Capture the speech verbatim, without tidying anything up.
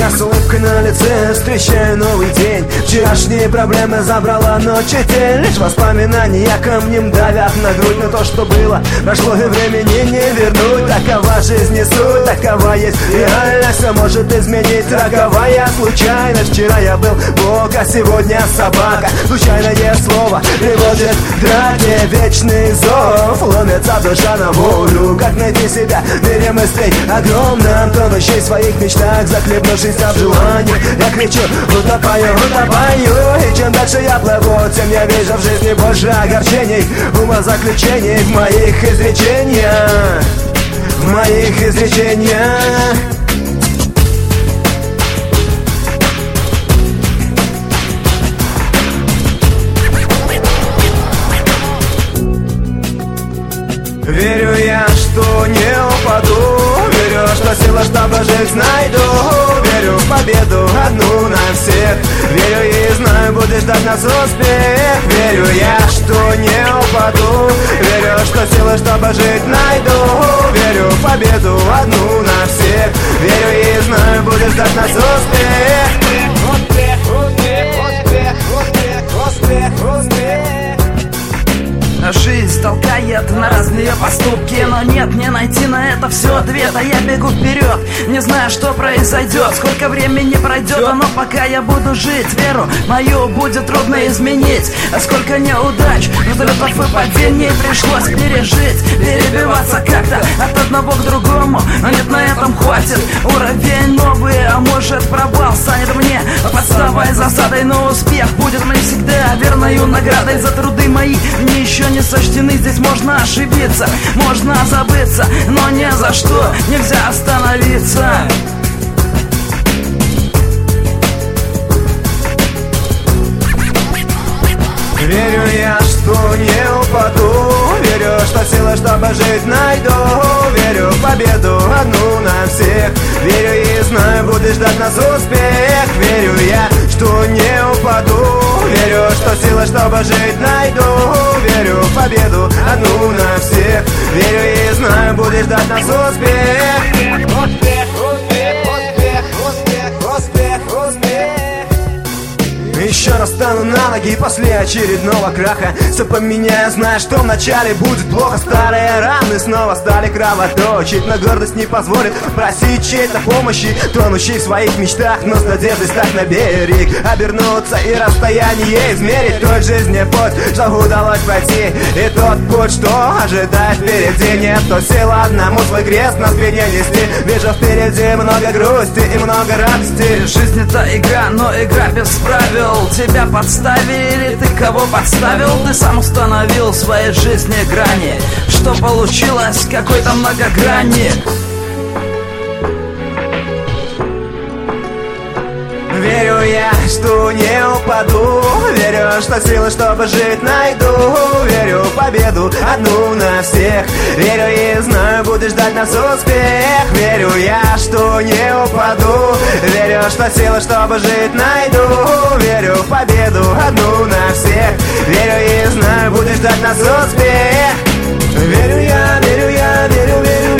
Я с улыбкой на лице встречаю новый день. Вчерашние проблемы забрала ночь и тень. Лишь воспоминания камнем давят на грудь. Но то, что было, прошло и времени не вернуть. Такова жизнь и суть, такова есть реальность. Все может изменить роковая случайность. Вчера я был бог, а сегодня собака. Случайное слово приводит к драке. Вечный зов, ломится душа на волю. Как найти себя в мире мыслей огромном, тонущий в своих мечтах, захлебнувшись в желании. Я кричу, утопаю, утопаю. И чем дальше я плыву, тем я вижу в жизни больше огорчений, умозаключений в моих изречениях, в моих изречениях. Верю я, что не упаду. Верю, что сила, чтобы жить, найду. Верю в победу одну на всех. Верю и знаю, буду ждать нас успех. Верю я, что не упаду. Верю, что сила, чтобы жить, найду. Верю в победу одну на всех. Верю и знаю, буду ждать нас успех. Успех, успех, успех, успех, успех, успех. Жизнь толкает на разные поступки, но нет, не найти на это все ответа. Я бегу вперед, не знаю, что произойдет, сколько времени пройдет, но пока я буду жить, веру мою будет трудно изменить. А сколько неудач, взлетов и падений пришлось пережить, перебиваться как-то от одного к другому. Но нет, на этом хватит, уровень новый, а может провал станет мне подставой, засадой. Но успех будет мне всегда верною наградой за труды мои. Мне еще не сочтены, здесь можно ошибиться, можно забыться, но ни за что нельзя остановиться. Верю я, что не упаду. Верю, что сила, чтобы жить, найду. Верю в победу одну на всех. Верю и знаю, буду ждать нас успех. Верю я, что не упаду. Верю, что сила, чтобы жить, найду. Верю в победу одну на всех. Верю и знаю, буду ждать нас успех. Успех, успех, успех, успех, успех, успех. Еще раз стану на ноги после очередного краха. Все поменяю, знаю, что вначале будет плохо. Старые раны снова стали кровоточить, но гордость не позволит просить чьей-то помощи. Тонущий в своих мечтах, но с надеждой стать на берег, обернуться и расстояние измерить. Той жизни путь, что удалось пройти, и тот путь, что ожидает впереди. Нет, то сила одному свой крест на спине нести. Вижу впереди много грусти и много радости. Жизнь это игра, но игра без правил. Тебя подставили, ты кого подставил? Ты сам установил в своей жизни грани, что получилось какой-то многогранник. Верю я, что не упаду. Верю, что силы, чтобы жить, найду. Верю в победу одну на всех. Верю и знаю, буду ждать нас успех. Верю я, что не упаду. Верю, что силы, чтобы жить, найду. Верю в победу одну на всех. Верю и знаю, буду ждать нас успех. Верю я, верю я, верю, верю.